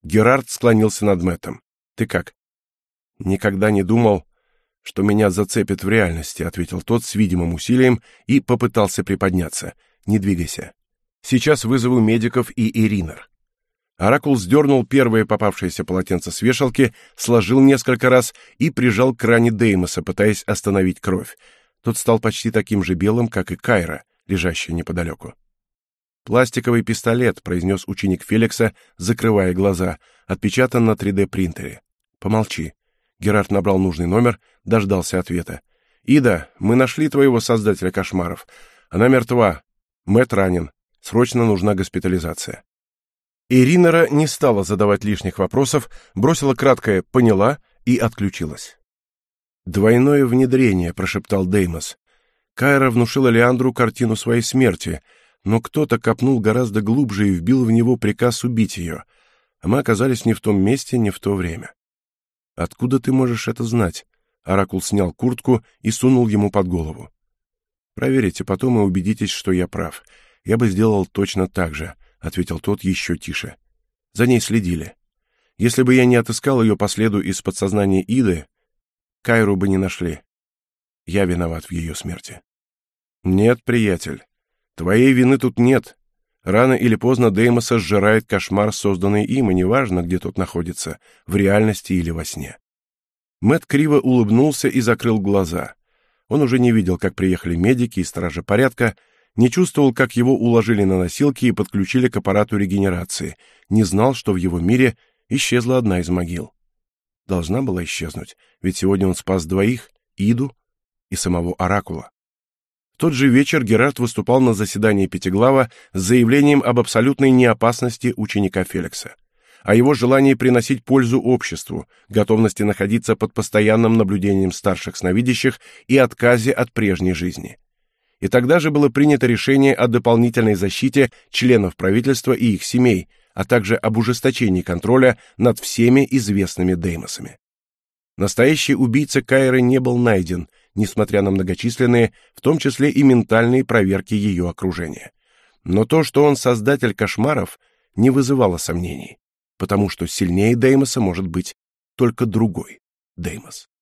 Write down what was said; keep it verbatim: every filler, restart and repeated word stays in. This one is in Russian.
Герард склонился над Мэттом. «Ты как?» «Никогда не думал, что меня зацепит в реальности», — ответил тот с видимым усилием и попытался приподняться. «Не двигайся. Сейчас вызову медиков и Иринер». Оракул сдернул первое попавшееся полотенце с вешалки, сложил несколько раз и прижал к ране Деймоса, пытаясь остановить кровь. Тот стал почти таким же белым, как и Кайра, лежащая неподалеку. «Пластиковый пистолет», — произнес ученик Феликса, закрывая глаза, отпечатан на три дэ принтере. «Помолчи». Герард набрал нужный номер, дождался ответа. «Ида, мы нашли твоего создателя кошмаров. Она мертва. Мэтт ранен. Срочно нужна госпитализация». Иринера не стала задавать лишних вопросов, бросила краткое «поняла» и отключилась. «Двойное внедрение», — прошептал Деймос. Кайра внушила Леандру картину своей смерти, но кто-то копнул гораздо глубже и вбил в него приказ убить ее, а мы оказались не в том месте, не в то время. «Откуда ты можешь это знать?» Оракул снял куртку и сунул ему под голову. «Проверите потом и убедитесь, что я прав. Я бы сделал точно так же», — ответил тот еще тише. «За ней следили. Если бы я не отыскал ее по следу из подсознания Иды, Кайру бы не нашли. Я виноват в ее смерти». «Нет, приятель, твоей вины тут нет. Рано или поздно Деймоса сжирает кошмар, созданный им, и неважно, где тот находится, в реальности или во сне». Мэтт криво улыбнулся и закрыл глаза. Он уже не видел, как приехали медики и стражи порядка, не чувствовал, как его уложили на носилки и подключили к аппарату регенерации, не знал, что в его мире исчезла одна из могил. Должна была исчезнуть, ведь сегодня он спас двоих, Иду и самого Оракула. В тот же вечер Герард выступал на заседании Пятиглава с заявлением об абсолютной неопасности ученика Феликса, о его желании приносить пользу обществу, готовности находиться под постоянным наблюдением старших сновидящих и отказе от прежней жизни. И тогда же было принято решение о дополнительной защите членов правительства и их семей, а также об ужесточении контроля над всеми известными Деймосами. Настоящий убийца Кайры не был найден, несмотря на многочисленные, в том числе и ментальные проверки ее окружения. Но то, что он создатель кошмаров, не вызывало сомнений, потому что сильнее Деймоса может быть только другой Деймос.